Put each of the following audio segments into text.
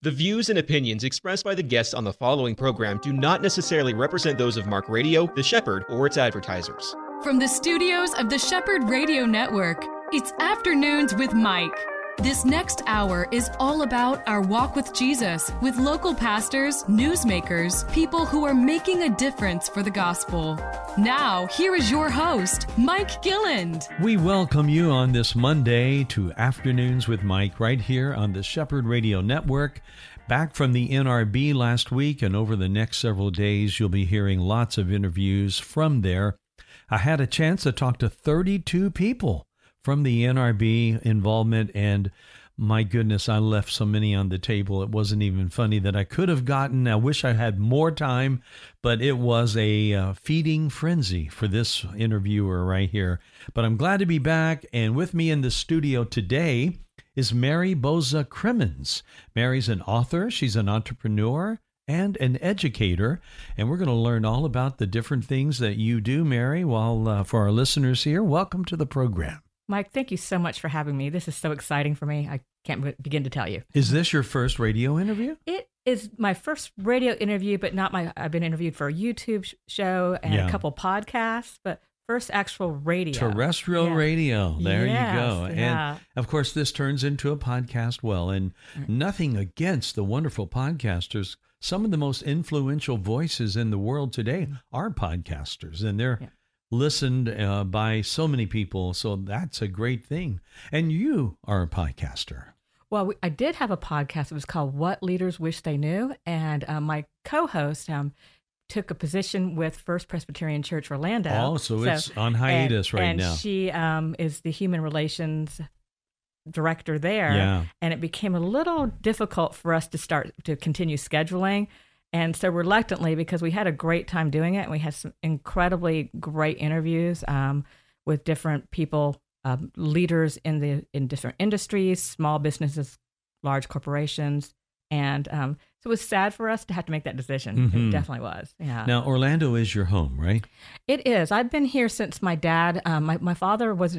The views and opinions expressed by the guests on the following program do not necessarily represent those of Mark Radio, The Shepherd, or its advertisers. From the studios of the Shepherd Radio Network, it's Afternoons with Mike. This next hour is all about our walk with Jesus, with local pastors, newsmakers, people who are making a difference for the gospel. Now, here is your host, Mike Gilland. We welcome you on this Monday to Afternoons with Mike right here on the Shepherd Radio Network. Back from the NRB last week, and over the next several days, you'll be hearing lots of interviews from there. I had a chance to talk to 32 people from the NRB involvement, and my goodness, I left so many on the table. It wasn't even funny that I could have gotten. I wish I had more time, but it was a feeding frenzy for this interviewer right here. But I'm glad to be back, and with me in the studio today is Mary Boza Crimmins. Mary's an author, she's an entrepreneur, and an educator, and we're going to learn all about the different things that you do, Mary, while for our listeners here. Welcome to the program. Mike, thank you so much for having me. This is so exciting for me. I can't begin to tell you. Is this your first radio interview? It is my first radio interview, but not my. I've been interviewed for a YouTube show and a couple podcasts, but first actual radio. Terrestrial radio. There you go. Yeah. And of course, this turns into a podcast. Well, and nothing against the wonderful podcasters. Some of the most influential voices in the world today are podcasters, and they're listened by so many people, so that's a great thing. And you are a podcaster. Well, I did have a podcast. It was called What Leaders Wish They Knew, and my co-host took a position with First Presbyterian Church Orlando. Oh, so it's on hiatus right now. And she is the human relations director there, and it became a little difficult for us to continue scheduling. And so reluctantly, because we had a great time doing it, and we had some incredibly great interviews with different people, leaders in different industries, small businesses, large corporations. And so it was sad for us to have to make that decision. Mm-hmm. It definitely was. Yeah. Now, Orlando is your home, right? It is. I've been here since my dad, my father was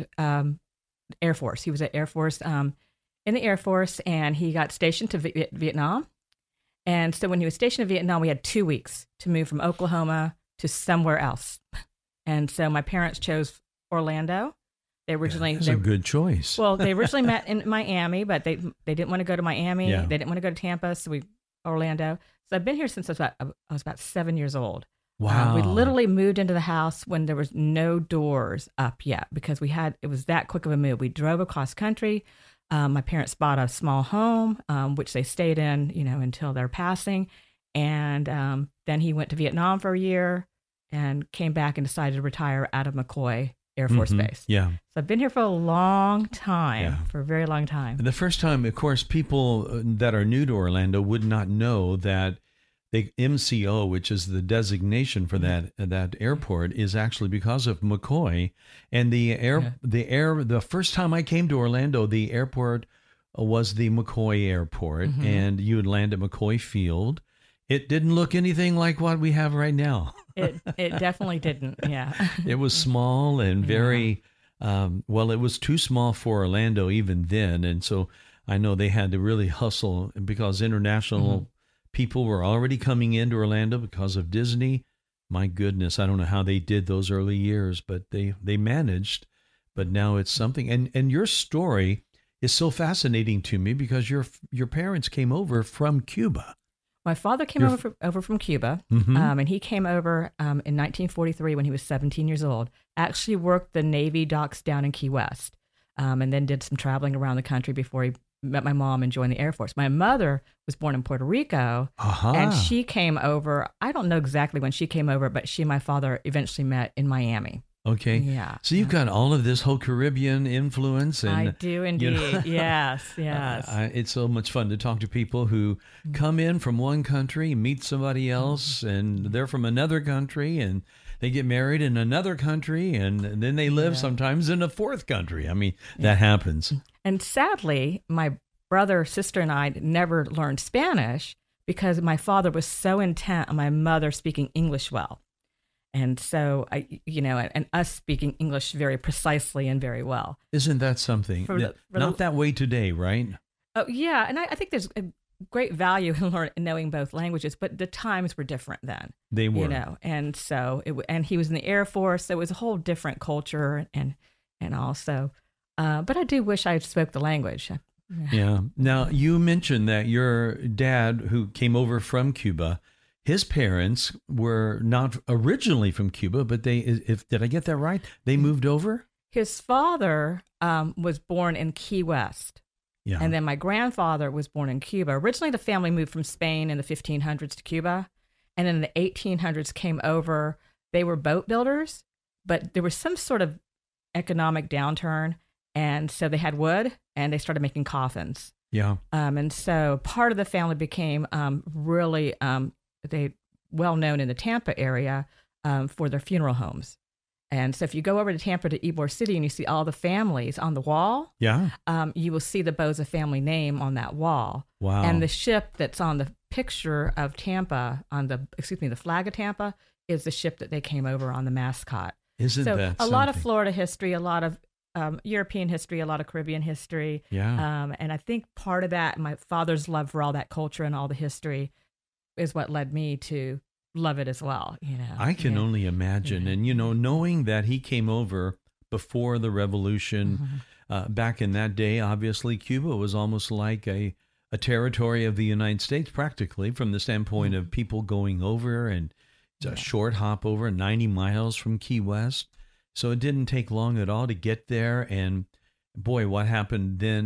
Air Force. He was at Air Force, in the Air Force, and he got stationed to Vietnam. And so when he was stationed in Vietnam, we had 2 weeks to move from Oklahoma to somewhere else. And so my parents chose Orlando. They originally that's a good choice. Well, they originally met in Miami, but they didn't want to go to Miami. Yeah. They didn't want to go to Tampa, so Orlando. So I've been here since I was about 7 years old. Wow. We literally moved into the house when there was no doors up yet because it was that quick of a move. We drove across country. My parents bought a small home, which they stayed in, until their passing. And then he went to Vietnam for a year and came back and decided to retire out of McCoy Air Force Base. Yeah. So I've been here for a long time, for a very long time. The first time, of course, people that are new to Orlando would not know that the MCO, which is the designation for that airport, is actually because of McCoy. And the first time I came to Orlando, the airport was the McCoy Airport, and you would land at McCoy Field. It didn't look anything like what we have right now. It definitely didn't. Yeah. It was small and very it was too small for Orlando even then, and so I know they had to really hustle because international people were already coming into Orlando because of Disney. My goodness, I don't know how they did those early years, but they managed. But now it's something. And your story is so fascinating to me because your parents came over from Cuba. My father came over from Cuba, and he came over in 1943 when he was 17 years old. Actually worked the Navy docks down in Key West, and then did some traveling around the country before he met my mom and joined the Air Force. My mother was born in Puerto Rico, and she came over. I don't know exactly when she came over, but she and my father eventually met in Miami. Okay. Yeah. So you've got all of this whole Caribbean influence. And, I do indeed. Yes. It's so much fun to talk to people who come in from one country, meet somebody else, and they're from another country, and they get married in another country, and then they live sometimes in a fourth country. I mean, that happens. And sadly, my brother, sister, and I never learned Spanish because my father was so intent on my mother speaking English well. And so, and us speaking English very precisely and very well. Isn't that something? Not that way today, right? Oh, yeah. And I think there's great value in knowing both languages, but the times were different then. They were, and so and he was in the Air Force, so it was a whole different culture and also. But I do wish I spoke the language. Yeah. Now, you mentioned that your dad, who came over from Cuba, his parents were not originally from Cuba, but did I get that right? They moved over? His father was born in Key West. Yeah. And then my grandfather was born in Cuba. Originally, the family moved from Spain in the 1500s to Cuba. And then in the 1800s came over. They were boat builders, but there was some sort of economic downturn. And so they had wood and they started making coffins. Yeah. And so part of the family became really well known in the Tampa area for their funeral homes. And so if you go over to Tampa to Ybor City and you see all the families on the wall, you will see the Boza family name on that wall. Wow. And the ship that's on the picture of Tampa, the flag of Tampa, is the ship that they came over on, the mascot. Isn't that something? A lot of Florida history, a lot of European history, a lot of Caribbean history. Yeah. And I think part of that, my father's love for all that culture and all the history, is what led me to love it as well. I can only imagine. And, knowing that he came over before the revolution, back in that day, obviously Cuba was almost like a territory of the United States, practically, from the standpoint of people going over, and it's a short hop over, 90 miles from Key West. So it didn't take long at all to get there. And boy, what happened then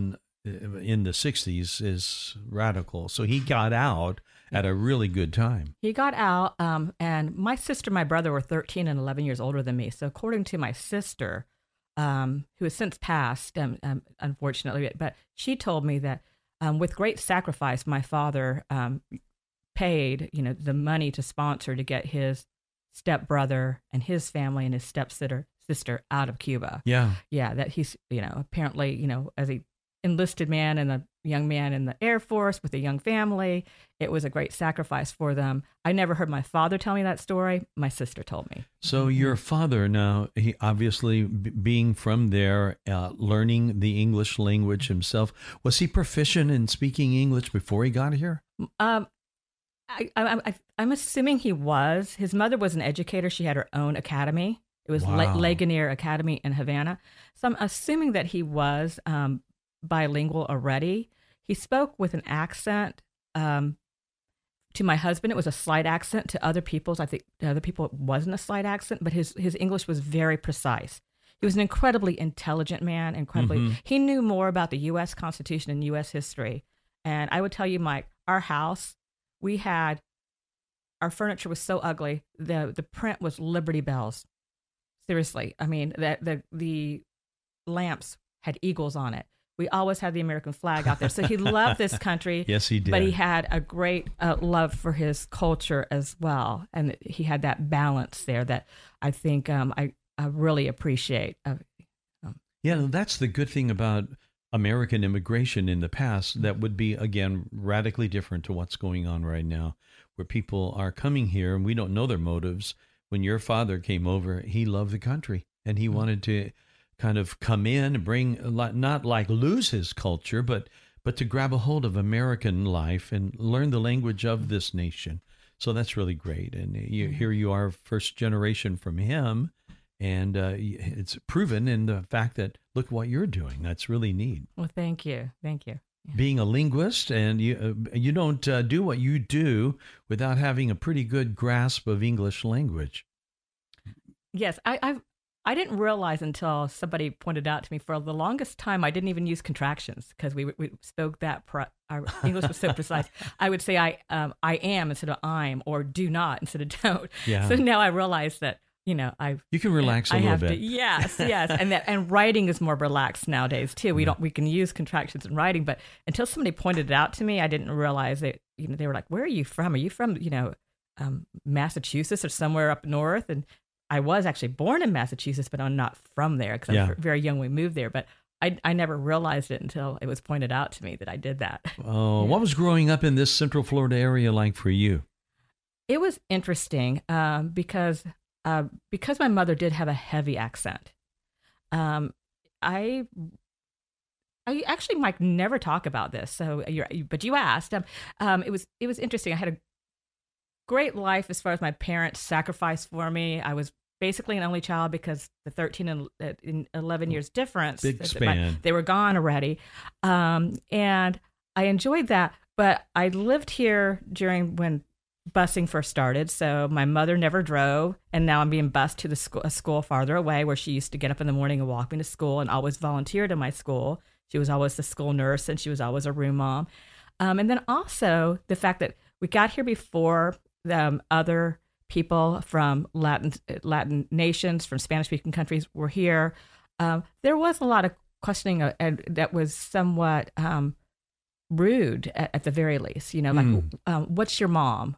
in the 60s is radical. So he got out at a really good time. He got out, and my sister and my brother were 13 and 11 years older than me. So according to my sister, who has since passed, unfortunately, but she told me that with great sacrifice, my father paid, the money to sponsor to get his stepbrother and his family and his stepsister out of Cuba. Yeah. Yeah, that he's, apparently, as a enlisted man and a young man in the Air Force with a young family, it was a great sacrifice for them. I never heard my father tell me that story. My sister told me. So your father, now, he obviously being from there, learning the English language himself, was he proficient in speaking English before he got here? I'm assuming he was. His mother was an educator. She had her own academy. It was Ligonier Academy in Havana. So I'm assuming that he was bilingual already. He spoke with an accent. To my husband, it was a slight accent. To other people's, I think to other people it wasn't a slight accent, but his English was very precise. He was an incredibly intelligent man, he knew more about the U.S. Constitution and U.S. history. And I would tell you, Mike, our house, our furniture was so ugly. The print was Liberty Bells. Seriously. I mean, the lamps had eagles on it. We always had the American flag out there. So he loved this country. Yes, he did. But he had a great love for his culture as well. And he had that balance there that I think I really appreciate. Yeah, that's the good thing about American immigration in the past. That would be, again, radically different to what's going on right now, where people are coming here and we don't know their motives. When your father came over, he loved the country and he wanted to kind of come in and bring, not like lose his culture, but to grab a hold of American life and learn the language of this nation. So that's really great. And here you are, first generation from him. And it's proven in the fact that look what you're doing. That's really neat. Well, thank you. Thank you. Yeah. Being a linguist, and you don't do what you do without having a pretty good grasp of English language. Yes, I didn't realize until somebody pointed out to me, for the longest time I didn't even use contractions because we spoke that our English was so precise. I would say I am instead of I'm, or do not instead of don't. Yeah. So now I realize that you can relax a little bit. Yes, and writing is more relaxed nowadays too. We can use contractions in writing, but until somebody pointed it out to me, I didn't realize that. They were like, "Where are you from? Are you from Massachusetts or somewhere up north?" And I was actually born in Massachusetts, but I'm not from there because I was very young when we moved there. But I never realized it until it was pointed out to me that I did that. Oh, what was growing up in this Central Florida area like for you? It was interesting because my mother did have a heavy accent. I I actually, Mike, never talk about this. So, but you asked. It was interesting. I had a great life as far as my parents sacrificed for me. I was basically an only child because the 13 and 11 years difference. Big span. They were gone already. And I enjoyed that. But I lived here during when busing first started. So my mother never drove. And now I'm being bused to a school farther away where she used to get up in the morning and walk me to school and always volunteered in my school. She was always the school nurse and she was always a room mom. And then also the fact that we got here before other people from Latin nations, from Spanish-speaking countries were here. There was a lot of questioning that was somewhat rude at the very least. What's your mom?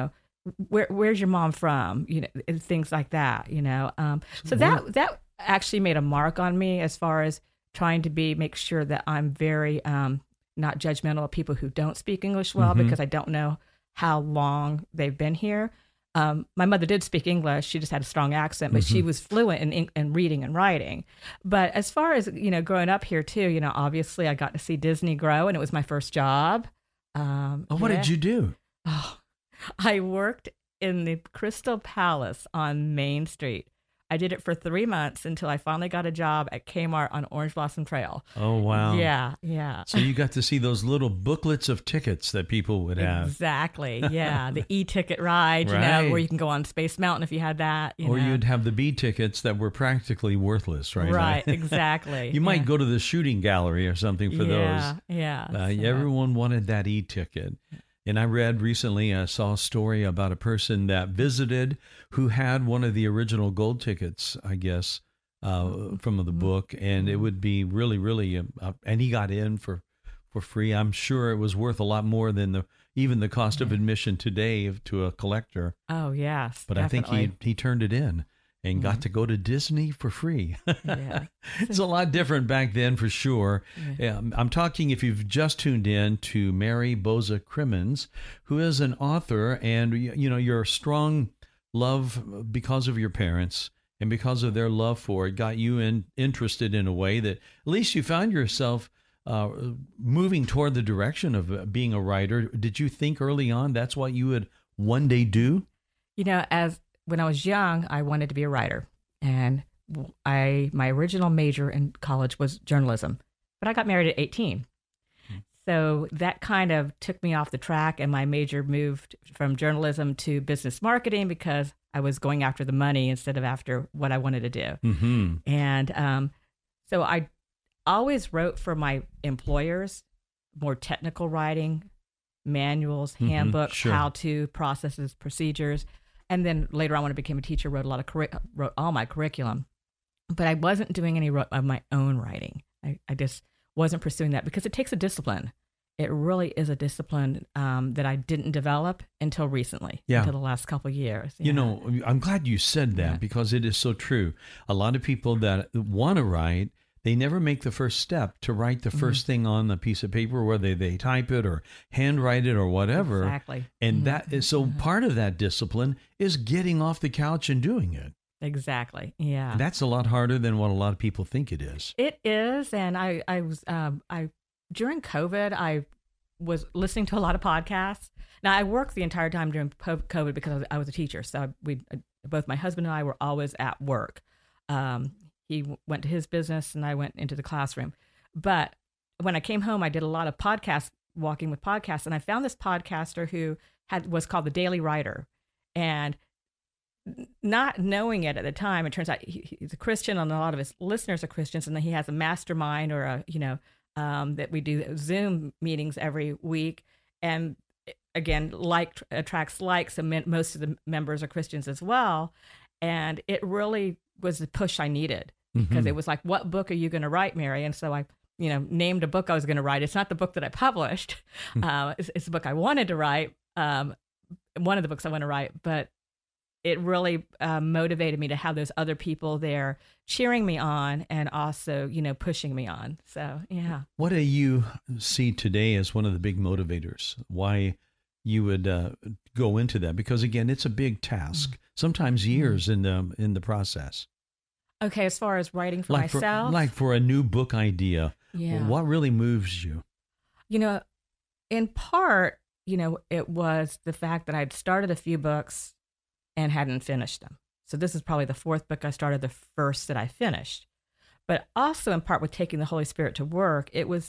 Where's your mom from? And things like that. So that actually made a mark on me as far as trying to make sure that I'm very not judgmental of people who don't speak English well, because I don't know how long they've been here. My mother did speak English. She just had a strong accent, but she was fluent in reading and writing. But as far as, growing up here too, obviously I got to see Disney grow and it was my first job. What did you do? Oh, I worked in the Crystal Palace on Main Street. I did it for 3 months until I finally got a job at Kmart on Orange Blossom Trail. Oh, wow. Yeah. So you got to see those little booklets of tickets that people would have. Exactly, yeah. The e-ticket ride, right. Where you can go on Space Mountain if you had that. Or you'd have the B tickets that were practically worthless, right? Right, exactly. You might go to the shooting gallery or something for those. Yeah. Everyone wanted that e-ticket. And I read recently, I saw a story about a person that visited who had one of the original gold tickets, I guess, from the book. And it would be really, really, and he got in for free. I'm sure it was worth a lot more than even the cost of admission today to a collector. Oh, yes. But definitely. I think he turned it in and got to go to Disney for free. Yeah. It's a lot different back then, for sure. Yeah. I'm talking, if you've just tuned in, to Mary Boza Crimmins, who is an author, and your strong love because of your parents and because of their love for it got you interested in a way that at least you found yourself moving toward the direction of being a writer. Did you think early on that's what you would one day do? When I was young, I wanted to be a writer, and my original major in college was journalism, but I got married at 18. So that kind of took me off the track, and my major moved from journalism to business marketing because I was going after the money instead of after what I wanted to do. Mm-hmm. And so I always wrote for my employers, more technical writing, manuals, handbooks, sure. how-to, processes, procedures. And then later on, when I became a teacher, wrote all my curriculum. But I wasn't doing any of my own writing. I just wasn't pursuing that because it takes a discipline. It really is a discipline that I didn't develop until recently, until the last couple of years. Yeah. I'm glad you said that because it is so true. A lot of people that want to write, they never make the first step to write the first thing on the piece of paper, whether they type it or handwrite it or whatever. Exactly. And that is so part of that discipline is getting off the couch and doing it. Exactly. Yeah. And that's a lot harder than what a lot of people think it is. It is. And I was during COVID, I was listening to a lot of podcasts. Now I worked the entire time during COVID because I was a teacher. So both my husband and I were always at work. He went to his business and I went into the classroom. But when I came home, I did a lot of walking with podcasts, and I found this podcaster who was called The Daily Writer. And not knowing it at the time, it turns out he's a Christian, and a lot of his listeners are Christians, and then he has a mastermind or that we do Zoom meetings every week. And again, attracts likes, and most of the members are Christians as well. And it really was the push I needed because it was like, what book are you going to write, Mary? And so I, named a book I was going to write. It's not the book that I published. It's the book I wanted to write. One of the books I want to write, but it really motivated me to have those other people there cheering me on and also, pushing me on. So, yeah. What do you see today as one of the big motivators? Why you would go into that? Because again, it's a big task, sometimes years in the process. Okay, as far as writing for myself? Like for a new book idea, Yeah. What really moves you? In part, it was the fact that I'd started a few books and hadn't finished them. So this is probably the fourth book I started, the first that I finished. But also in part with taking the Holy Spirit to work, it was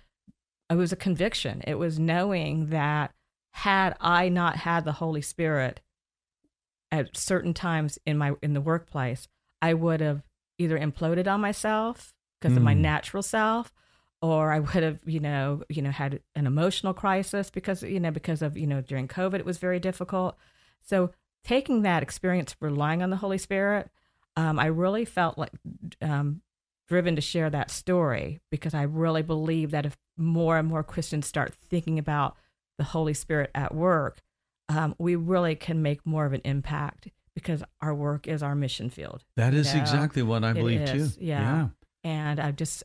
a conviction. It was knowing that had I not had the Holy Spirit at certain times in the workplace, I would have either imploded on myself because of my natural self, or I would have, had an emotional crisis because of, during COVID, it was very difficult. So taking that experience, relying on the Holy Spirit, I really felt like driven to share that story, because I really believe that if more and more Christians start thinking about the Holy Spirit at work, we really can make more of an impact, because our work is our mission field. That is exactly what I believe too. Yeah. And I just,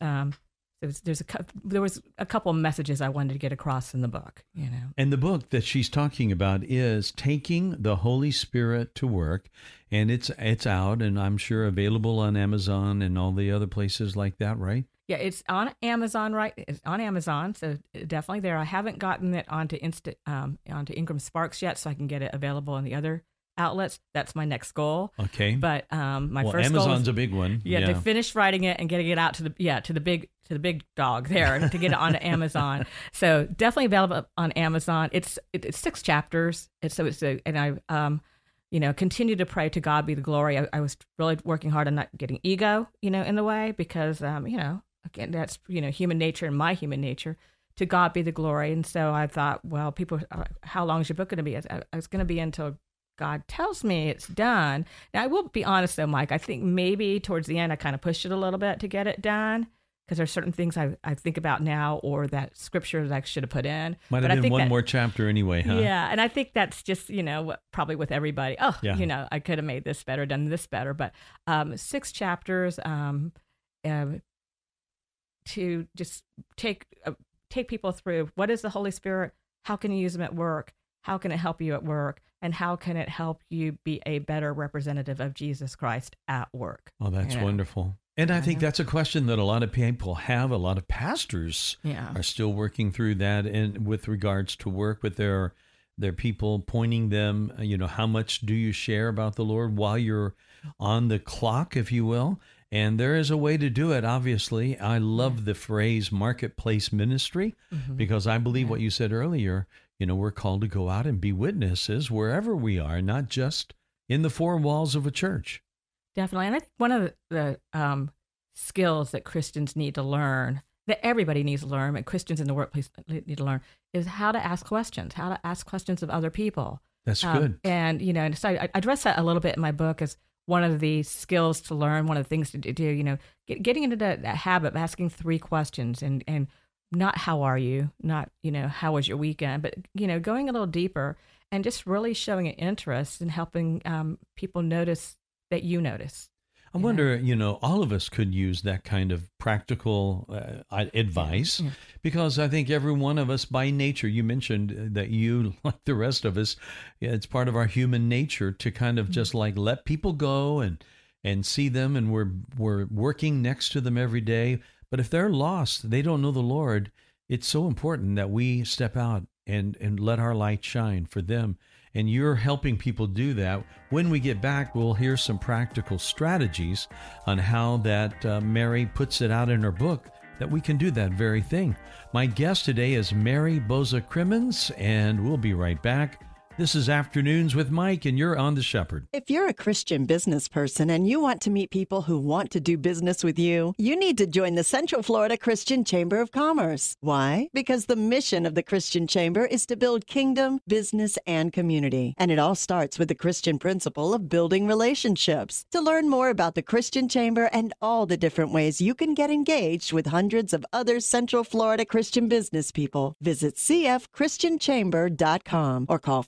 there was a couple of messages I wanted to get across in the book, And the book that she's talking about is Taking the Holy Spirit to Work, and it's out, and I'm sure available on Amazon and all the other places like that, right? Yeah, it's on Amazon, right? It's on Amazon, so definitely there. I haven't gotten it onto Ingram Sparks yet, so I can get it available on the other outlets. That's my next goal. Okay. But my first Amazon's goal is, a big one. Yeah, to finish writing it and getting it out to the big dog there to get it onto Amazon. So definitely available on Amazon. It's 6 chapters. And I continue to pray to God be the glory. I was really working hard on not getting ego, in the way, because again, that's human nature and my human nature. To God be the glory. And so I thought, well, people, how long is your book going to be? It's going to be until God tells me it's done. Now, I will be honest, though, Mike, I think maybe towards the end I kind of pushed it a little bit to get it done, because there's certain things I think about now, or that scripture that I should have put in. Might have been one more chapter anyway, huh? Yeah, and I think that's just, probably with everybody. Oh, yeah. I could have made this better, done this better. But 6 chapters to just take people through what is the Holy Spirit, how can you use them at work, how can it help you at work, and how can it help you be a better representative of Jesus Christ at work? Oh, that's wonderful. And I think that's a question that a lot of people have. A lot of pastors are still working through that, and with regards to work with their people, pointing them, how much do you share about the Lord while you're on the clock, if you will? And there is a way to do it, obviously. I love the phrase marketplace ministry, because I believe what you said earlier, we're called to go out and be witnesses wherever we are, not just in the 4 walls of a church. Definitely. And I think one of the skills that Christians need to learn, that everybody needs to learn, and Christians in the workplace need to learn, is how to ask questions of other people. That's good. And, and so I address that a little bit in my book as one of the skills to learn, one of the things to do, getting into that habit of asking 3 questions, and not how are you, not, how was your weekend, but, going a little deeper and just really showing an interest in helping people notice that you notice. I wonder, all of us could use that kind of practical advice, because I think every one of us by nature, you mentioned that you, like the rest of us, it's part of our human nature to kind of just like let people go and see them, and we're working next to them every day. But if they're lost, they don't know the Lord, it's so important that we step out and let our light shine for them. And you're helping people do that. When we get back, we'll hear some practical strategies on how that Mary puts it out in her book, that we can do that very thing. My guest today is Mary Boza Crimmins, and we'll be right back. This is Afternoons with Mike, and you're on The Shepherd. If you're a Christian business person and you want to meet people who want to do business with you, you need to join the Central Florida Christian Chamber of Commerce. Why? Because the mission of the Christian Chamber is to build kingdom, business, and community. And it all starts with the Christian principle of building relationships. To learn more about the Christian Chamber and all the different ways you can get engaged with hundreds of other Central Florida Christian business people, visit cfchristianchamber.com or call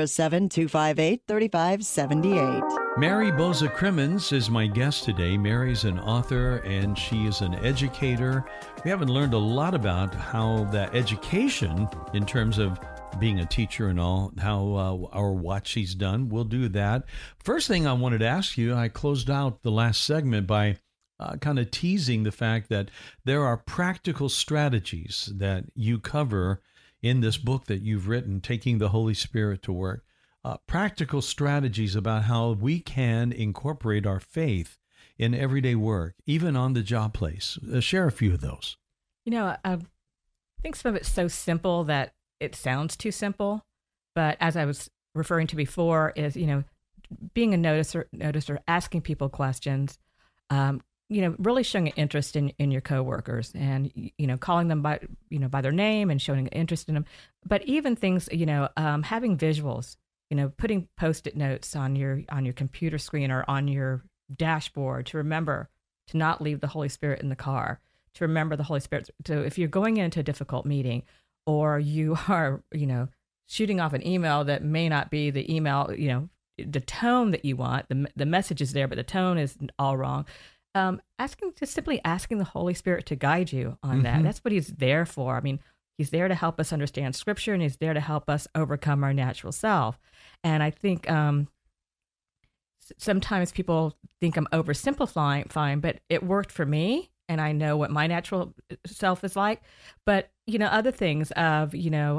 407-258-3578. Mary Boza Crimmins is my guest today. Mary's an author and she is an educator. We haven't learned a lot about how that education, in terms of being a teacher and all, how or what she's done. We'll do that. First thing I wanted to ask you, I closed out the last segment by kind of teasing the fact that there are practical strategies that you cover in this book that you've written, Taking the Holy Spirit to Work. Practical strategies about how we can incorporate our faith in everyday work, even on the job place. Share a few of those. I think some of it's so simple that it sounds too simple. But as I was referring to before, is, being a noticer, asking people questions, really showing an interest in your coworkers, and, calling them by their name and showing an interest in them. But even things, having visuals, putting Post-it notes on your computer screen or on your dashboard to remember to not leave the Holy Spirit in the car, to remember the Holy Spirit. So if you're going into a difficult meeting, or you are, shooting off an email that may not be the email, the tone that you want, the message is there, but the tone is all wrong. Simply asking the Holy Spirit to guide you on that. That's what he's there for. I mean, he's there to help us understand Scripture, and he's there to help us overcome our natural self. And I think sometimes people think I'm oversimplifying, but it worked for me, and I know what my natural self is like. But, other things of,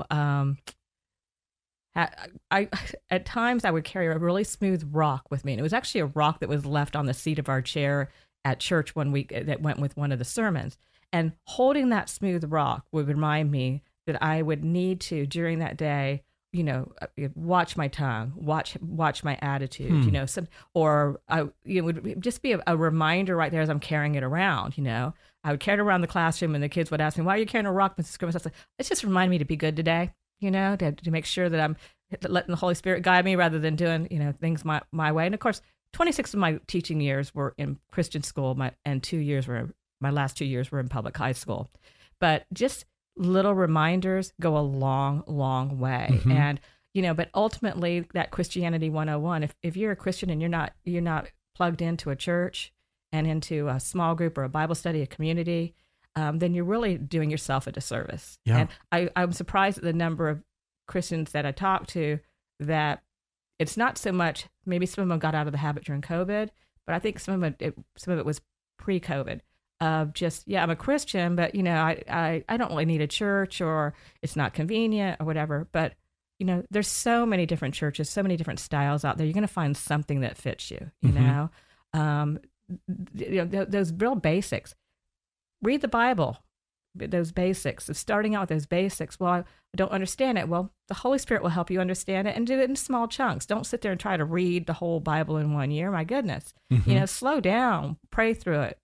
at times I would carry a really smooth rock with me. And it was actually a rock that was left on the seat of our chair at church one week that went with one of the sermons. And holding that smooth rock would remind me that I would need to, during that day, watch my tongue, watch my attitude, it would just be a reminder right there as I'm carrying it around. I would carry it around the classroom, and the kids would ask me, "Why are you carrying a rock, Mrs. Grimmett?" I said, "It's just reminding me to be good today, to make sure that I'm letting the Holy Spirit guide me rather than doing, things my way." And of course, 26 of my teaching years were in Christian school, my last 2 years were in public high school. But just little reminders go a long, long way. And, but ultimately that Christianity 101, if you're a Christian and you're not plugged into a church and into a small group or a Bible study, a community, then you're really doing yourself a disservice. Yeah. And I'm surprised at the number of Christians that I talk to that it's not so much, maybe some of them got out of the habit during COVID, but I think some of it was pre-COVID. Of just, I'm a Christian, but, I don't really need a church, or it's not convenient or whatever. But, there's so many different churches, so many different styles out there. You're going to find something that fits you, those real basics. Read the Bible, those basics, of starting out with those basics. Well, I don't understand it. Well, the Holy Spirit will help you understand it, and do it in small chunks. Don't sit there and try to read the whole Bible in 1 year. My goodness, slow down, pray through it,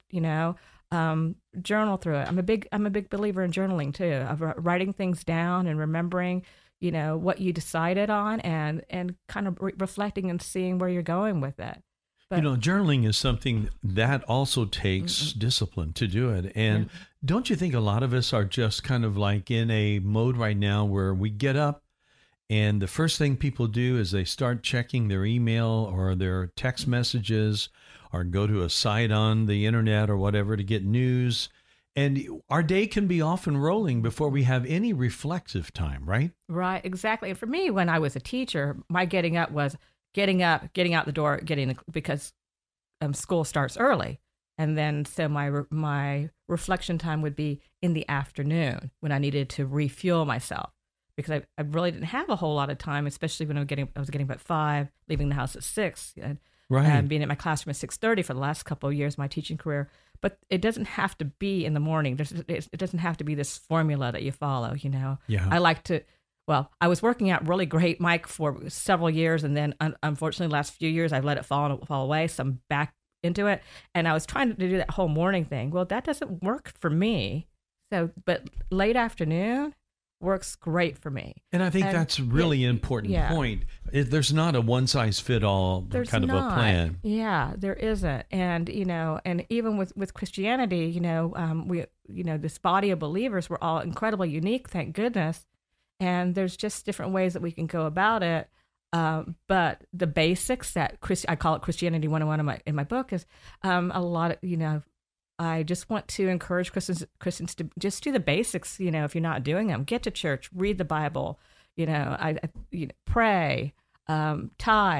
journal through it. I'm a big believer in journaling too, of writing things down and remembering, what you decided on, and kind of reflecting and seeing where you're going with it. But, journaling is something that also takes discipline to do it. And don't you think a lot of us are just kind of like in a mode right now where we get up and the first thing people do is they start checking their email or their text messages, or go to a site on the internet or whatever to get news. And our day can be off and rolling before we have any reflective time, right? Right, exactly. And for me, when I was a teacher, my getting up was getting out the door, because school starts early. And then so my reflection time would be in the afternoon when I needed to refuel myself, because I really didn't have a whole lot of time, especially when I was getting up at 5, leaving the house at 6. Right. And being at my classroom at 6:30 for the last couple of years of my teaching career. But it doesn't have to be in the morning. It doesn't have to be this formula that you follow, Yeah. I like to, I was working out really great, Mike, for several years. And then unfortunately, the last few years, I've let it fall away. So I'm back into it. And I was trying to do that whole morning thing. Well, that doesn't work for me. So, but late afternoon works great for me. And I think that's really an important point. There's not a one-size-fit-all kind of a plan. Yeah, there isn't. And, and even with Christianity, we, this body of believers, we're all incredibly unique, thank goodness. And there's just different ways that we can go about it. But the basics that I call it Christianity 101 in my book is a lot of, I just want to encourage Christians to just do the basics. If you're not doing them, get to church, read the Bible, pray, tithe,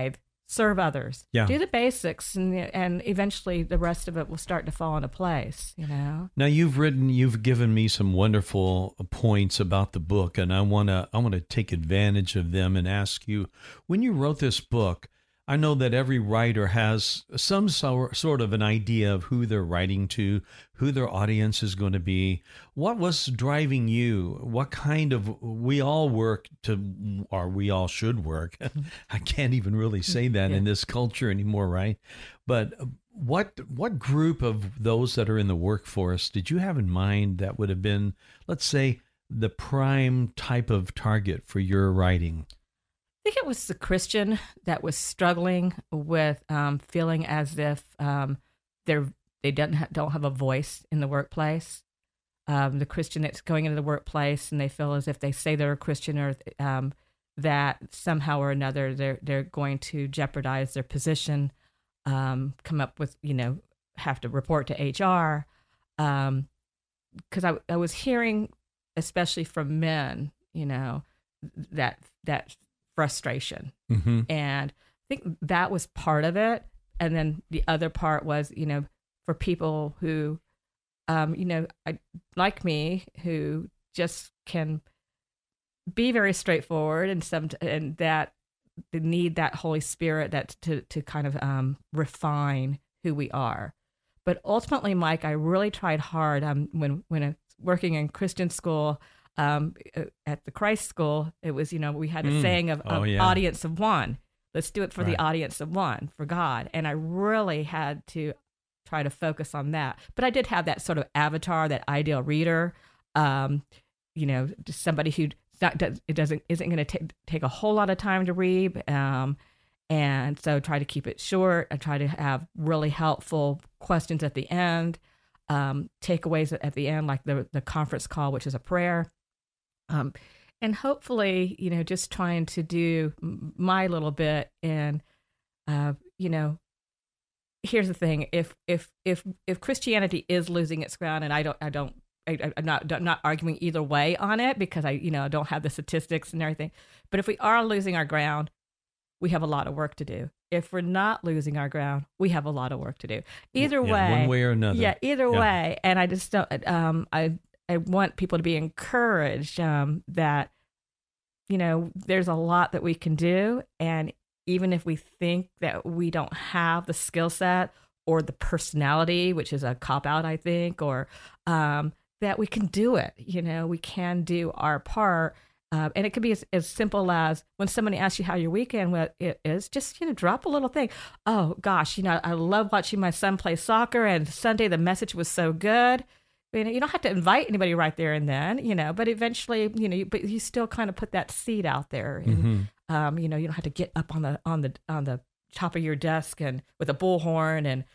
serve others. Yeah. Do the basics, and eventually the rest of it will start to fall into place, Now you've given me some wonderful points about the book, and I want to take advantage of them and ask you, when you wrote this book, I know that every writer has some sort of an idea of who they're writing to, who their audience is going to be. What was driving you? What kind of, we all work to, or we all should work. I can't even really say that in this culture anymore, right? But what group of those that are in the workforce did you have in mind that would have been, let's say, the prime type of target for your writing? I think it was the Christian that was struggling with feeling as if they don't have a voice in the workplace. The Christian that's going into the workplace and they feel as if they say they're a Christian, or that somehow or another they're going to jeopardize their position, come up with, have to report to HR. Because I was hearing, especially from men, that frustration. Mm-hmm. And I think that was part of it. And then the other part was, for people who, like me, who just can be very straightforward and that they need that Holy Spirit to kind of refine who we are. But ultimately, Mike, I really tried hard when I was working in Christian school. At the Christ School, it was, we had a saying of audience of one. Let's do it for the audience of one, for God. And I really had to try to focus on that. But I did have that sort of avatar, that ideal reader, just somebody who isn't going to take a whole lot of time to read. And so try to keep it short. I try to have really helpful questions at the end, takeaways at the end, like the conference call, which is a prayer. And hopefully, just trying to do my little bit. And, here's the thing: if Christianity is losing its ground, and I'm not arguing either way on it, because I don't have the statistics and everything. But if we are losing our ground, we have a lot of work to do. If we're not losing our ground, we have a lot of work to do. Either way, one way or another. Yeah, either way. And I just don't. I want people to be encouraged that, there's a lot that we can do. And even if we think that we don't have the skill set or the personality, which is a cop-out, I think, or that we can do it. We can do our part. And it could be as simple as when somebody asks you how your weekend is, just, drop a little thing. Oh, gosh, I love watching my son play soccer, and Sunday the message was so good. You don't have to invite anybody right there and then, but eventually, but you still kind of put that seed out there. And, you don't have to get up on the top of your desk and with a bullhorn and,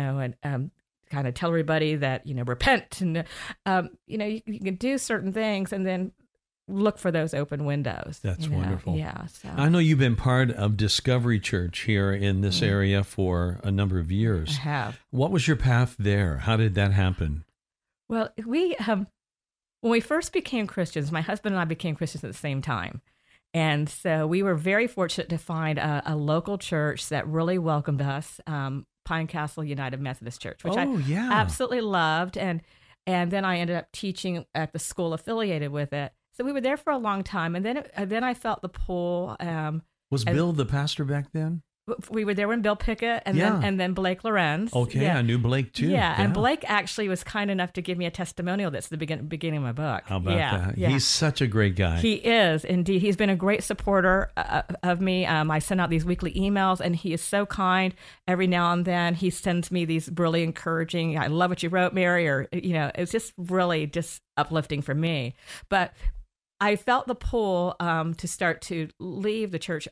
kind of tell everybody that, repent. And, you can do certain things and then look for those open windows. That's wonderful. Yeah. So. I know you've been part of Discovery Church here in this area for a number of years. I have. What was your path there? How did that happen? Well, when we first became Christians, my husband and I became Christians at the same time. And so we were very fortunate to find a local church that really welcomed us, Pine Castle United Methodist Church, which I absolutely loved. And then I ended up teaching at the school affiliated with it. So we were there for a long time. And then I felt the pull. Was Bill the pastor back then? We were there when Bill Pickett and then Blake Lorenz. Okay, I knew Blake too. Yeah, and Blake actually was kind enough to give me a testimonial that's the beginning of my book. How about that? Yeah. He's such a great guy. He is, indeed. He's been a great supporter of me. I send out these weekly emails, and he is so kind. Every now and then, he sends me these really encouraging, I love what you wrote, Mary, or, it's just really just uplifting for me. But I felt the pull to start to leave the church.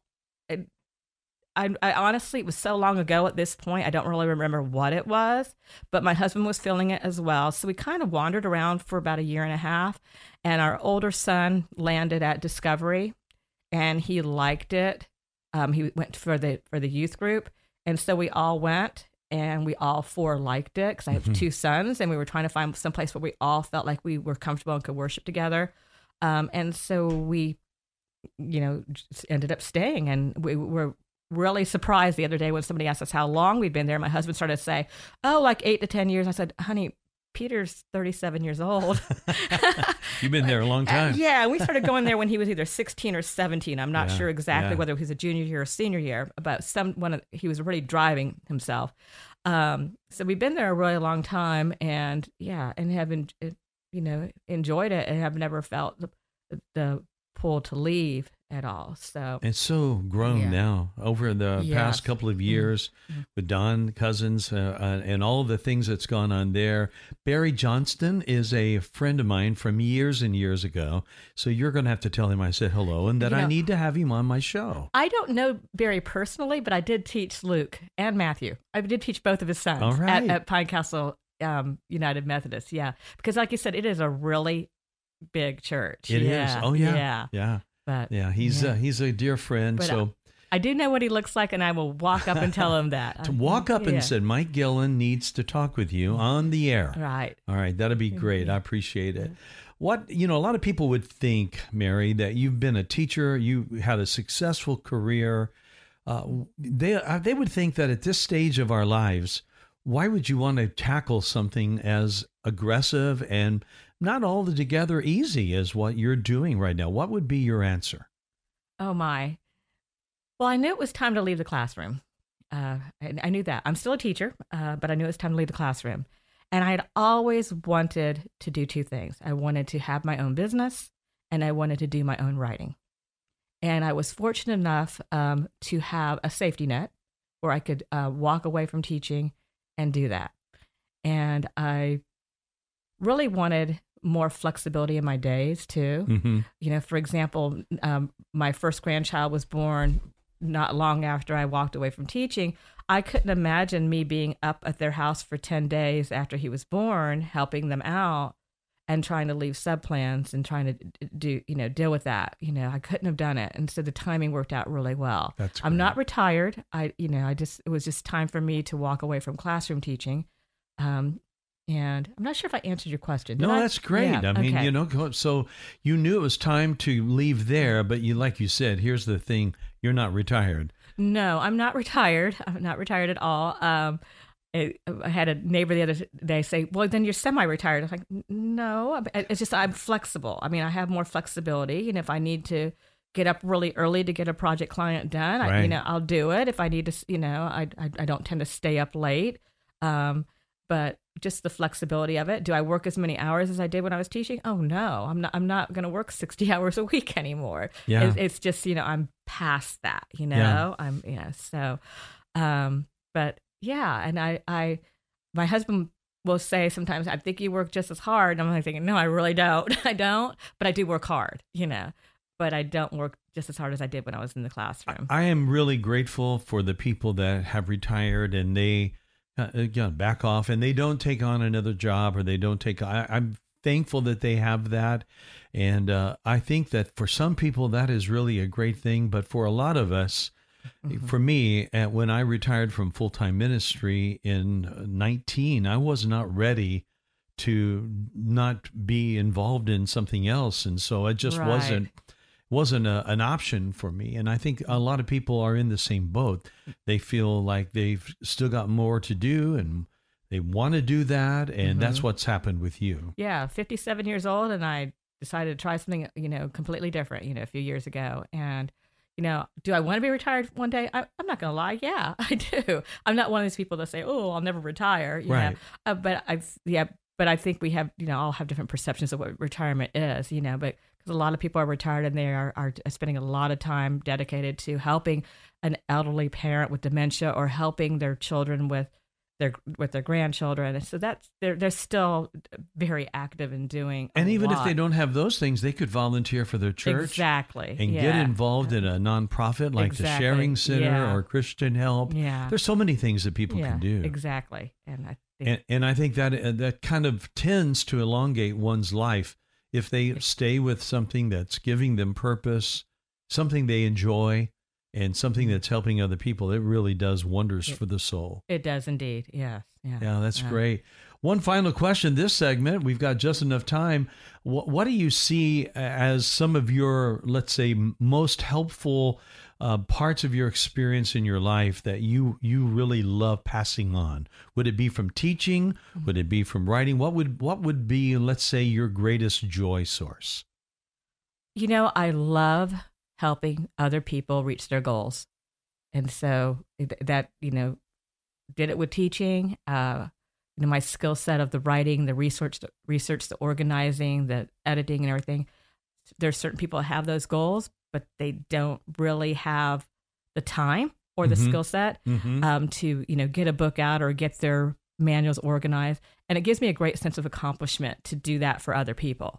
I honestly, it was so long ago at this point, I don't really remember what it was, but my husband was feeling it as well. So we kind of wandered around for about a year and a half, and our older son landed at Discovery, and he liked it. He went for the youth group, and so we all went, and we all four liked it, because I have two sons, and we were trying to find some place where we all felt like we were comfortable and could worship together. And so we, just ended up staying, and we were really surprised the other day when somebody asked us how long we'd been there. My husband started to say, oh, like 8 to 10 years. I said, honey, Peter's 37 years old. You've been there a long time. Yeah, we started going there when he was either 16 or 17. I'm not sure exactly whether he was a junior year or senior year, but he was already driving himself. So we've been there a really long time, and have enjoyed it, and have never felt the pull to leave at all. So it's so grown now over the past couple of years with Don Cousins and all of the things that's gone on there. Barry Johnston is a friend of mine from years and years ago. So you're going to have to tell him I said hello and that I need to have him on my show. I don't know Barry personally, but I did teach Luke and Matthew. I did teach both of his sons at Pine Castle United Methodist. Yeah. Because like you said, it is a really big church. It is. Oh, yeah. Yeah. But he's a dear friend. But I do know what he looks like, and I will walk up and tell him that. To walk up and said, Mike Gillen needs to talk with you on the air. Right. All right. That'd be great. I appreciate it. What, a lot of people would think, Mary, that you've been a teacher, you had a successful career. They would think that at this stage of our lives, why would you want to tackle something as aggressive and not altogether easy as what you're doing right now? What would be your answer? Oh, my. Well, I knew it was time to leave the classroom. I knew that. I'm still a teacher, but I knew it was time to leave the classroom. And I had always wanted to do two things. I wanted to have my own business, and I wanted to do my own writing. And I was fortunate enough to have a safety net where I could walk away from teaching and do that. And I really wanted more flexibility in my days too. Mm-hmm. For example, my first grandchild was born not long after I walked away from teaching. I couldn't imagine me being up at their house for 10 days after he was born, helping them out and trying to leave subplans and trying to deal with that. I couldn't have done it. And so the timing worked out really well. That's great. I'm not retired. It was just time for me to walk away from classroom teaching. And I'm not sure if I answered your question. No, that's great. Yeah, I mean, so you knew it was time to leave there, but like you said, here's the thing, you're not retired. No, I'm not retired. I'm not retired at all. I had a neighbor the other day say, well, then you're semi-retired. I was like, no, it's just I'm flexible. I mean, I have more flexibility. And if I need to get up really early to get a project client done, I'll do it. If I need to, I don't tend to stay up late. But just the flexibility of it. Do I work as many hours as I did when I was teaching? Oh no, I'm not going to work 60 hours a week anymore. Yeah. It's just, I'm past that, but yeah. And my husband will say sometimes, I think you work just as hard. And I'm like thinking, no, I really don't. I don't, but I do work hard, but I don't work just as hard as I did when I was in the classroom. I am really grateful for the people that have retired and they back off and they don't take on another job or they don't take. I'm thankful that they have that. And I think that for some people that is really a great thing. But for a lot of us, for me, when I retired from full-time ministry in 19, I was not ready to not be involved in something else. And so it just wasn't an option for me. And I think a lot of people are in the same boat. They feel like they've still got more to do and they want to do that. And that's what's happened with you. Yeah. 57 years old. And I decided to try something, completely different, a few years ago. And, do I want to be retired one day? I'm not going to lie. Yeah, I do. I'm not one of these people that say, oh, I'll never retire. Right. But I think we have, all have different perceptions of what retirement is, but because a lot of people are retired and they are spending a lot of time dedicated to helping an elderly parent with dementia or helping their children with their grandchildren. So they're still very active in doing and even lot. If they don't have those things, they could volunteer for their church. Exactly. And get involved in a nonprofit like the Sharing Center or Christian Help. Yeah. There's so many things that people can do. Exactly. And I think that kind of tends to elongate one's life if they stay with something that's giving them purpose, something they enjoy, and something that's helping other people. It really does wonders for the soul. It does indeed. Yes. Yeah, that's great. One final question this segment. We've got just enough time. What do you see as some of your, let's say, most helpful parts of your experience in your life that you really love passing on? Would it be from teaching? Would it be from writing? What would be, let's say, your greatest joy source? I love helping other people reach their goals. And so that, did it with teaching, my skill set of the writing, the research, the organizing, the editing and everything. There's certain people that have those goals, but they don't really have the time or the skill set to, get a book out or get their manuals organized. And it gives me a great sense of accomplishment to do that for other people,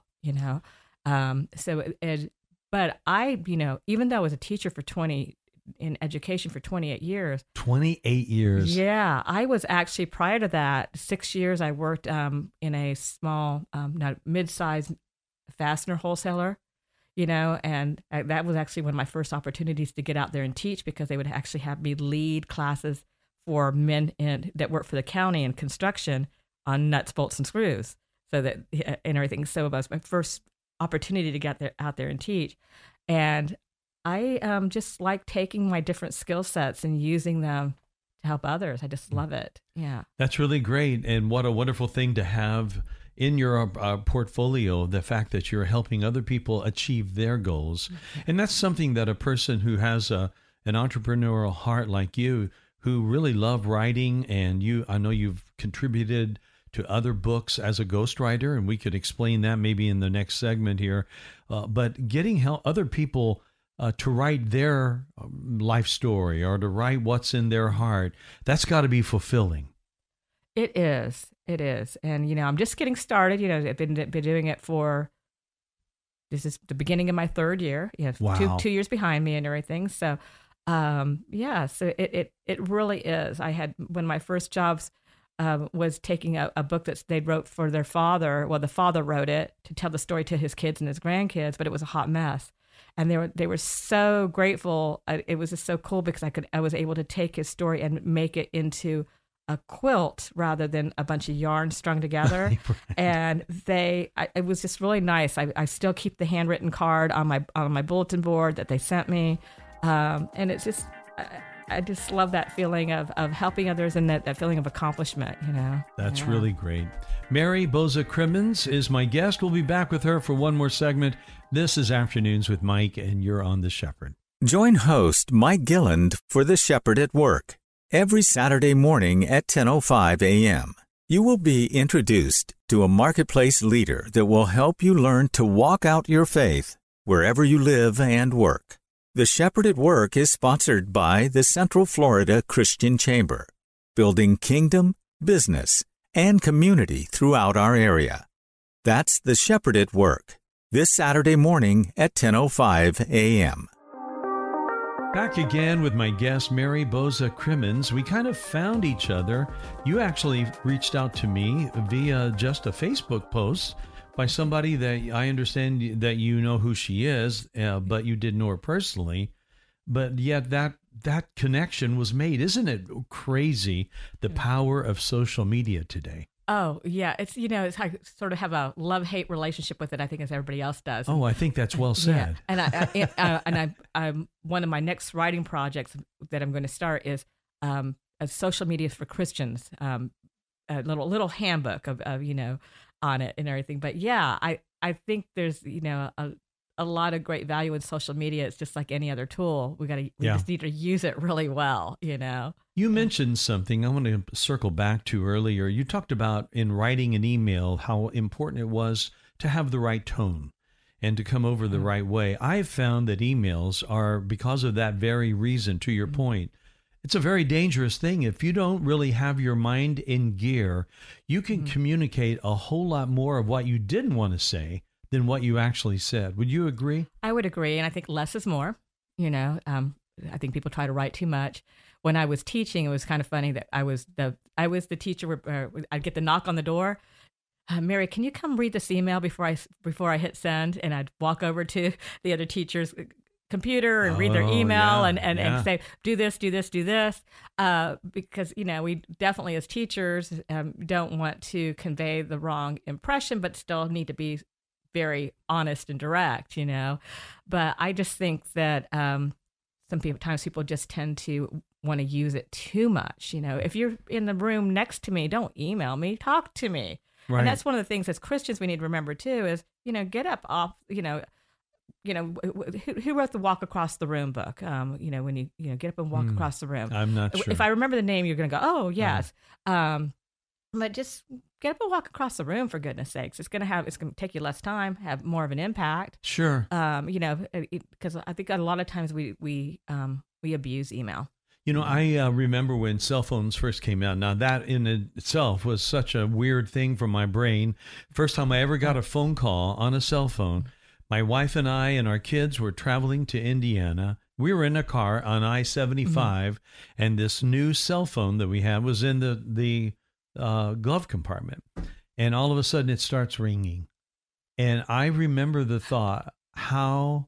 but I, even though I was a teacher in education for 28 years. 28 years. Yeah. I was actually, prior to that, 6 years, I worked in a small, mid-sized fastener wholesaler, and that was actually one of my first opportunities to get out there and teach, because they would actually have me lead classes for men that work for the county in construction on nuts, bolts, and screws. So that, and everything. So it was my first opportunity to get out there and teach. And I just like taking my different skill sets and using them to help others. I just love it. Yeah. That's really great. And what a wonderful thing to have in your portfolio, the fact that you're helping other people achieve their goals. And that's something that a person who has an entrepreneurial heart like you, who really love writing, and I know you've contributed to other books as a ghostwriter, and we could explain that maybe in the next segment here. But getting other people to write their life story, or to write what's in their heart, that's got to be fulfilling. It is. And, I'm just getting started. I've been doing it this is the beginning of my third year. Wow. Two years behind me and everything. So, so it really is. I had, one of my first jobs was taking a book that they wrote for their father. Well, the father wrote it to tell the story to his kids and his grandkids, but it was a hot mess. And they were so grateful. It was just so cool, because I was able to take his story and make it into a quilt rather than a bunch of yarn strung together. Right. And it was just really nice. I still keep the handwritten card on my bulletin board that they sent me. And it's just, I just love that feeling of helping others, and that feeling of accomplishment, That's really great. Mary Boza Crimmins is my guest. We'll be back with her for one more segment. This is Afternoons with Mike, and you're on The Shepherd. Join host Mike Gilland for The Shepherd at Work every Saturday morning at 10:05 a.m. You will be introduced to a marketplace leader that will help you learn to walk out your faith wherever you live and work. The Shepherd at Work is sponsored by the Central Florida Christian Chamber, building kingdom, business, and community throughout our area. That's The Shepherd at Work, this Saturday morning at 10:05 a.m. Back again with my guest, Mary Boza Crimmins. We kind of found each other. You actually reached out to me via just a Facebook post by somebody that I understand that you know who she is, but you didn't know her personally. But yet that connection was made. Isn't it crazy, the power of social media today? Oh, yeah. It's, I sort of have a love-hate relationship with it, I think, as everybody else does. Oh, I think that's well said. Yeah. And I'm one of my next writing projects that I'm going to start is a social media for Christians, a little handbook of on it and everything. But yeah, I think there's, a lot of great value in social media. It's just like any other tool. We just need to use it really well, You mentioned something I want to circle back to earlier. You talked about in writing an email how important it was to have the right tone and to come over the right way. I've found that emails are, because of that very reason, to your point, it's a very dangerous thing. If you don't really have your mind in gear, you can communicate a whole lot more of what you didn't want to say than what you actually said. Would you agree? I would agree, and I think less is more. I think people try to write too much. When I was teaching, it was kind of funny that I was the teacher where I'd get the knock on the door. Mary, can you come read this email before I hit send? And I'd walk over to the other teachers computer and read their email yeah, and say, do this, because, we definitely as teachers don't want to convey the wrong impression, but still need to be very honest and direct, But I just think that sometimes people just tend to want to use it too much. If you're in the room next to me, don't email me, talk to me. Right. And that's one of the things as Christians we need to remember too is, get up off, who wrote the Walk Across the Room book? When you get up and walk across the room. I'm not sure. If I remember the name, you're going to go, oh, yes. But just get up and walk across the room, for goodness sakes. It's going to take you less time, have more of an impact. Sure. Because I think a lot of times we abuse email. I remember when cell phones first came out. Now, that in itself was such a weird thing for my brain. First time I ever got a phone call on a cell phone, my wife and I and our kids were traveling to Indiana. We were in a car on I-75, and this new cell phone that we had was in the glove compartment. And all of a sudden, it starts ringing. And I remember the thought, how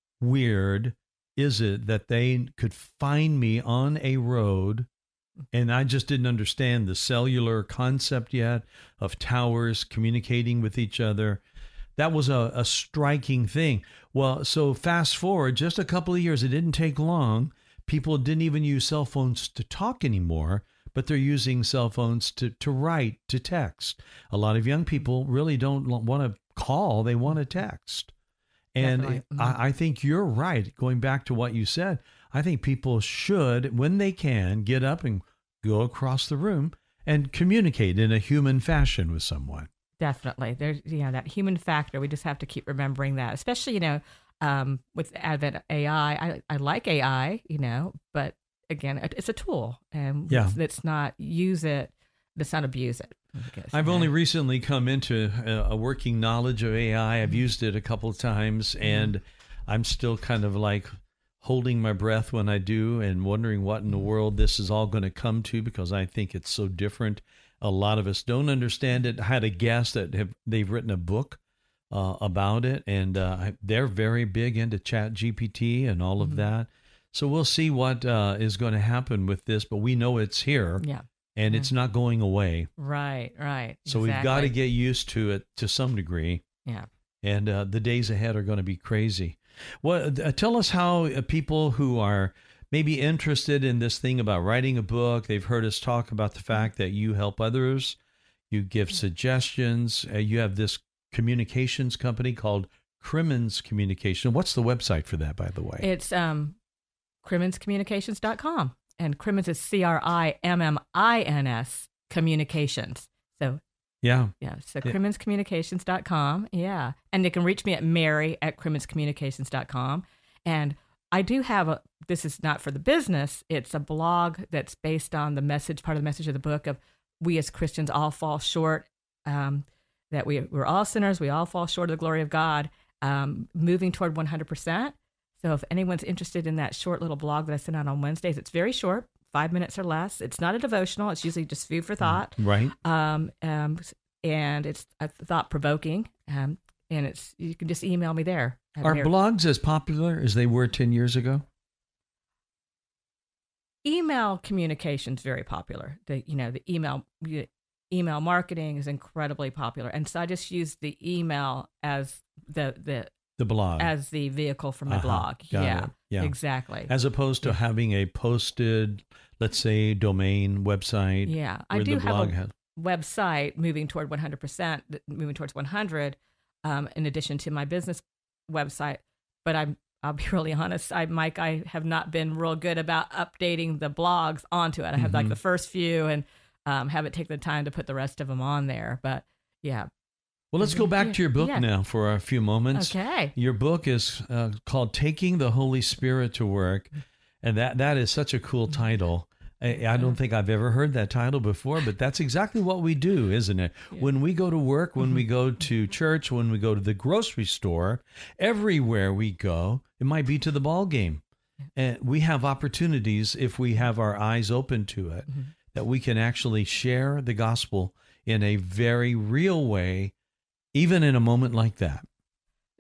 weird is it that they could find me on a road, and I just didn't understand the cellular concept yet of towers communicating with each other. That was a striking thing. Well, so fast forward just a couple of years, it didn't take long. People didn't even use cell phones to talk anymore, but they're using cell phones to write, to text. A lot of young people really don't want to call, they want to text. And I think you're right. Going back to what you said, I think people should, when they can, get up and go across the room and communicate in a human fashion with someone. Definitely. There's, that human factor. We just have to keep remembering that, especially, with the advent of AI. I like AI, but again, it's a tool, and let's not use it. Let's not abuse it. I've only recently come into a working knowledge of AI. I've used it a couple of times, and I'm still kind of like holding my breath when I do and wondering what in the world this is all going to come to, because I think it's so different. A lot of us don't understand it. I had a guest that they've written a book about it, and they're very big into ChatGPT and all of that. So we'll see what is going to happen with this, but we know it's here. Yeah. And it's not going away. Right. So we've got to get used to it to some degree. Yeah. And the days ahead are going to be crazy. Well, tell us how people who are maybe interested in this thing about writing a book, they've heard us talk about the fact that you help others, you give suggestions, you have this communications company called Crimmins Communication. What's the website for that, by the way? It's CrimminsCommunications.com. And Crimmins is CRIMMINS Communications. So so CrimminsCommunications.com. Yeah. And they can reach me at Mary@CrimminsCommunications.com. And I do have this is not for the business. It's a blog that's based on the message, part of the message of the book of we as Christians all fall short, that we're all sinners. We all fall short of the glory of God, moving toward 100%. So if anyone's interested in that short little blog that I send out on Wednesdays, it's very short, 5 minutes or less. It's not a devotional. It's usually just food for thought. Right. And it's thought-provoking. And you can just email me there. Are blogs as popular as they were 10 years ago? Email communication is very popular. The email marketing is incredibly popular. And so I just use the email as the blog as the vehicle for my blog. Yeah, exactly. As opposed to having a posted, let's say, domain website. Yeah, I do have a website moving toward 100%, moving towards 100, in addition to my business website. But I'll be really honest, Mike, I have not been real good about updating the blogs onto it. I have like the first few and haven't taken the time to put the rest of them on there. But yeah. Well, let's go back to your book now for a few moments. Okay. Your book is called Taking the Holy Spirit to Work, and that is such a cool title. I don't think I've ever heard that title before, but that's exactly what we do, isn't it? Yeah. When we go to work, when we go to church, when we go to the grocery store, everywhere we go, it might be to the ball game. And we have opportunities, if we have our eyes open to it, that we can actually share the gospel in a very real way, even in a moment like that.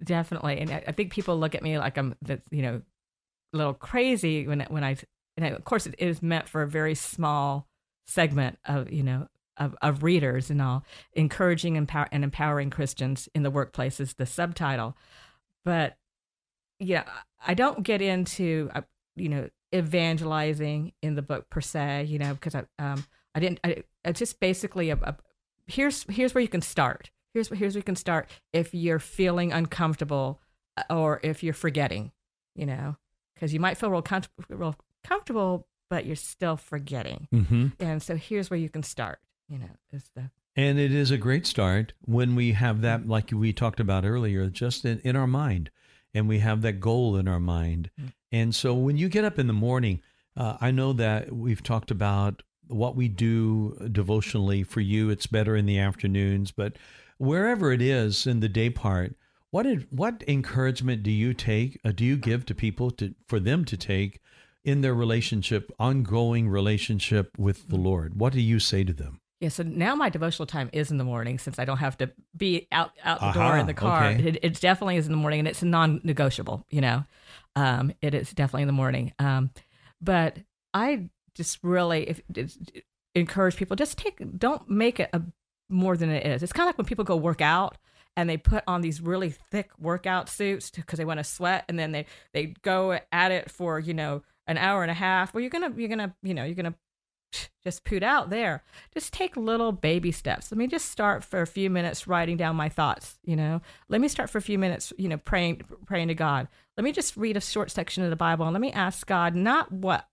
definitely. And I think people look at me like I'm, a little crazy when of course it is meant for a very small segment of readers and all. Encouraging and empowering Christians in the workplace is the subtitle. But yeah, I don't get into evangelizing in the book per se, because it's just basically here's where you can start. Here's where you can start if you're feeling uncomfortable or if you're forgetting, because you might feel real comfortable, but you're still forgetting. Mm-hmm. And so here's where you can start, And it is a great start when we have that, like we talked about earlier, just in our mind, and we have that goal in our mind. Mm-hmm. And so when you get up in the morning, I know that we've talked about what we do devotionally. For you, it's better in the afternoons, but wherever it is in the day part, what encouragement do you give to people for them to take in their ongoing relationship with the Lord? What do you say to them? Yeah, so now my devotional time is in the morning since I don't have to be out the door in the car. Okay. It definitely is in the morning, and it's non-negotiable, It is definitely in the morning. But I just really encourage people, don't make it more than it is. It's kind of like when people go work out and they put on these really thick workout suits because they want to sweat, and then they go at it for, an hour and a half. Well, you're gonna just poot out there. Just take little baby steps. Let me just start for a few minutes writing down my thoughts. Let me start for a few minutes, praying to God. Let me just read a short section of the Bible, and let me ask God not what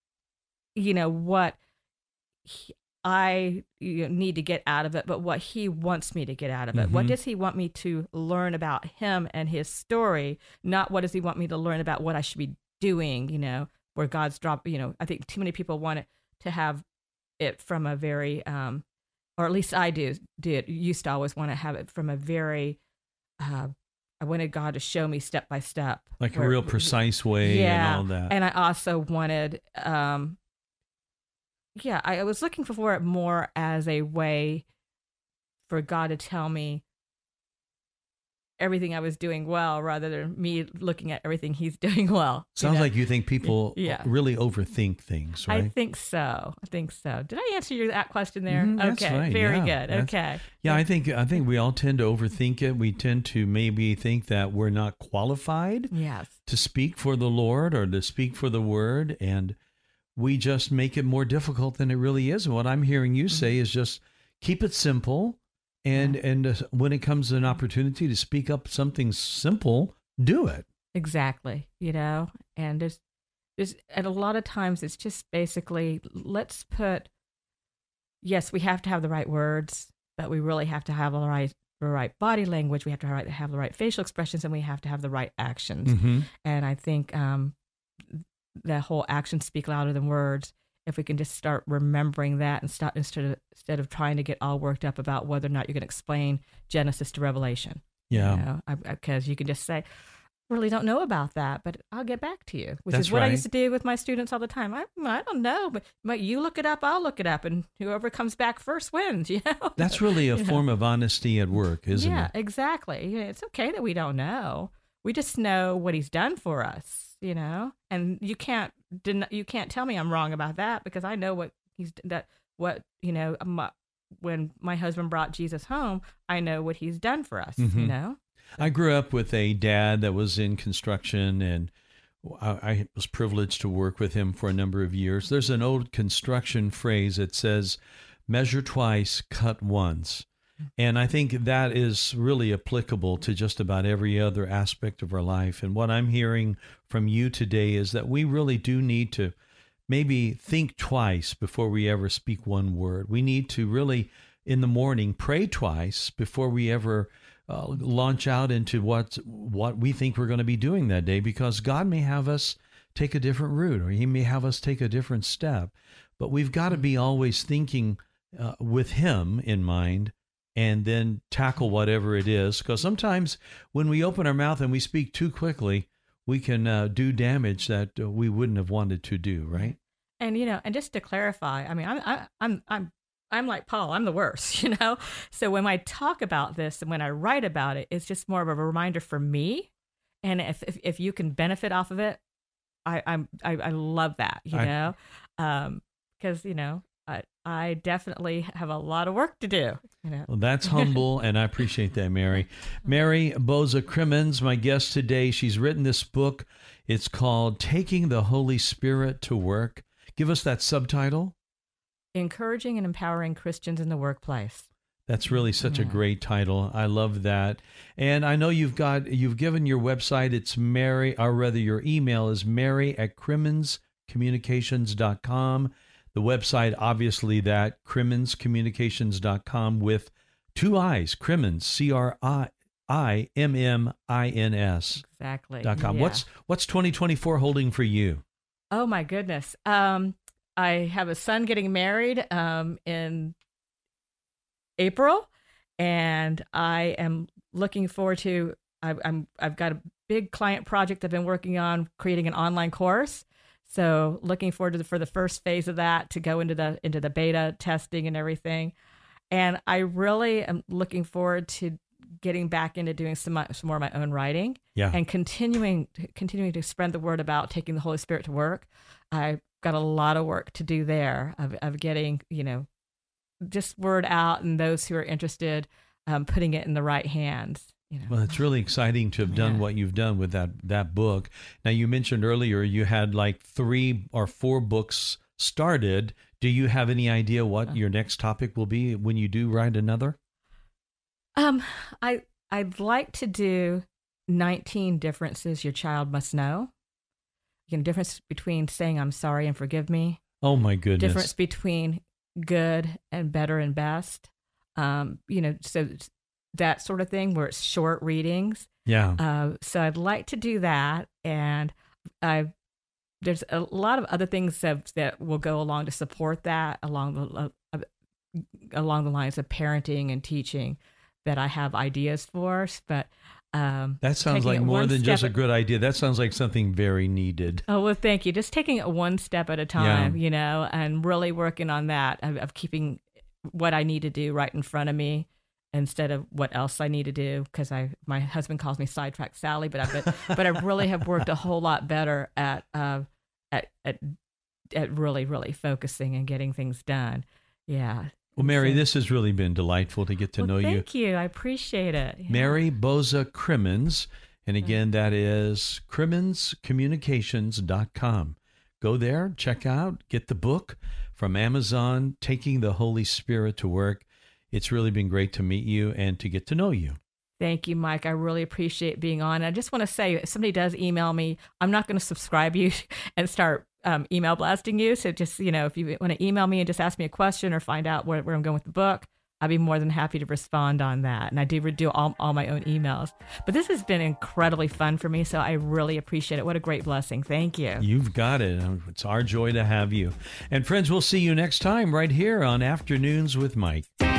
I need to get out of it, but what He wants me to get out of it. Mm-hmm. What does He want me to learn about Him and His story? Not what does He want me to learn about what I should be doing, where God's drop, I think too many people want it to have it from a very, or at least I used to always want to have it from a very, I wanted God to show me step by step. Like a real precise way and all that. And I also wanted, I was looking for it more as a way for God to tell me everything I was doing well rather than me looking at everything He's doing well. Sounds like you think people really overthink things, right? I think so. Did I answer that question there? Mm-hmm, that's okay. Right. Very good. Okay. Yeah, I think we all tend to overthink it. We tend to maybe think that we're not qualified to speak for the Lord or to speak for the Word, and we just make it more difficult than it really is. And what I'm hearing you say is just keep it simple. And when it comes to an opportunity to speak up something simple, do it. Exactly. And there's and a lot of times it's just basically, yes, we have to have the right words, but we really have to have the right body language. We have to have the right facial expressions, and we have to have the right actions. Mm-hmm. And I think that whole actions speak louder than words. If we can just start remembering that and stop instead of trying to get all worked up about whether or not you're going to explain Genesis to Revelation. Yeah. Because you can just say, really don't know about that, but I'll get back to you, which That's is what right. I used to do with my students all the time. I don't know, but you look it up, I'll look it up, and whoever comes back first wins, That's really a form of honesty at work, isn't it? Yeah, exactly. It's okay that we don't know. We just know what He's done for us. And you can't tell me I'm wrong about that, because I know when my husband brought Jesus home, I know what He's done for us, Mm-hmm. I grew up with a dad that was in construction, and I was privileged to work with him for a number of years. There's an old construction phrase that says, measure twice, cut once. And I think that is really applicable to just about every other aspect of our life. And what I'm hearing from you today is that we really do need to maybe think twice before we ever speak one word. We need to really, in the morning, pray twice before we ever launch out into what we think we're going to be doing that day, because God may have us take a different route, or He may have us take a different step. But we've got to be always thinking with Him in mind, and then tackle whatever it is. Because sometimes when we open our mouth and we speak too quickly, we can do damage that we wouldn't have wanted to do, right? And and just to clarify, I mean, I'm I'm like Paul, I'm the worst, you know? So when I talk about this and when I write about it, it's just more of a reminder for me. And if you can benefit off of it, I love that, you know? Because, you know, I definitely have a lot of work to do. You know? Well, that's humble, and I appreciate that, Mary. Mary Boza Crimmins, my guest today. She's written this book. It's called Taking the Holy Spirit to Work. Give us that subtitle. Encouraging and Empowering Christians in the Workplace. That's really such a great title. I love that. And I know you've given your website. It's Mary, or rather your email is mary@crimmenscommunications.com. The website, obviously, that crimmenscommunications.com with 2 I's, Crimmins, CRIMMINS. Exactly. .com. Yeah. What's 2024 holding for you? Oh my goodness. I have a son getting married in April, and I am looking forward to. I've got a big client project I've been working on, creating an online course. So looking forward to for the first phase of that to go into the beta testing and everything. And I really am looking forward to getting back into doing some more of my own writing and continuing to spread the word about taking the Holy Spirit to work. I've got a lot of work to do there of getting, you know, just word out and those who are interested, putting it in the right hands. You know. Well, it's really exciting to have done what you've done with that book. Now, you mentioned earlier you had like 3 or 4 books started. Do you have any idea what your next topic will be when you do write another? I'd like to do 19 differences your child must know. You know, difference between saying I'm sorry and forgive me. Oh my goodness. Difference between good and better and best. You know, so that sort of thing where it's short readings. Yeah. So I'd like to do that. And there's a lot of other things that will go along to support that along the lines of parenting and teaching that I have ideas for. But that sounds like more than just a good idea. That sounds like something very needed. Oh, well, thank you. Just taking it one step at a time, you know, and really working on that of keeping what I need to do right in front of me instead of what else I need to do. Because my husband calls me sidetrack Sally, but I really have worked a whole lot better at really, really focusing and getting things done. Yeah. Well, Mary, this has really been delightful to get to know you. Thank you. I appreciate it. Yeah. Mary Boza Crimmins. And again, that is crimmenscommunications.com. Go there, check out, get the book from Amazon, Taking the Holy Spirit to Work. It's really been great to meet you and to get to know you. Thank you, Mike. I really appreciate being on. I just want to say, if somebody does email me, I'm not going to subscribe you and start email blasting you. So just, you know, if you want to email me and just ask me a question or find out where I'm going with the book, I'd be more than happy to respond on that. And I do all my own emails. But this has been incredibly fun for me, so I really appreciate it. What a great blessing. Thank you. You've got it. It's our joy to have you. And friends, we'll see you next time right here on Afternoons with Mike.